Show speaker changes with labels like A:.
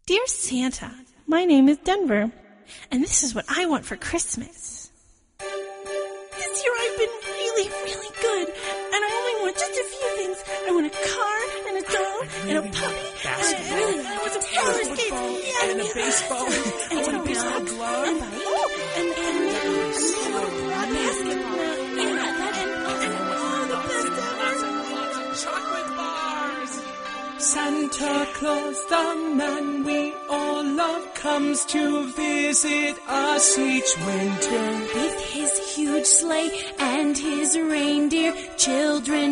A: Dear Santa, my name is Denver, and this is what I want for Christmas. This year I've been really, really good, and I only want just a few things. I want a car and a doll and a puppy, and I want some roller skates,
B: and a baseball,
A: and a baseball glove, and a basketball, and all the best
B: chocolate bars. Santa Claus, the man we all love, comes to visit us each winter.
C: With his huge sleigh and his reindeer, children